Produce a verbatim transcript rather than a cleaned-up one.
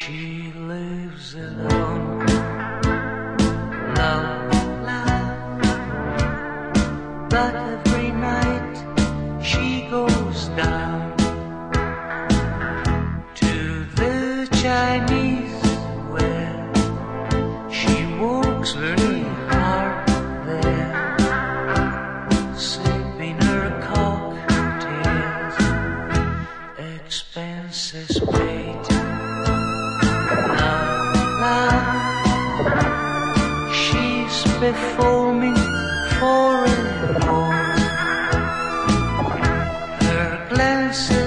She lives alone. Love, love. But every night she goes down to the Chinese where she works very hard there, sipping her cocktails, expenses paid. She's before me forevermore. Her glances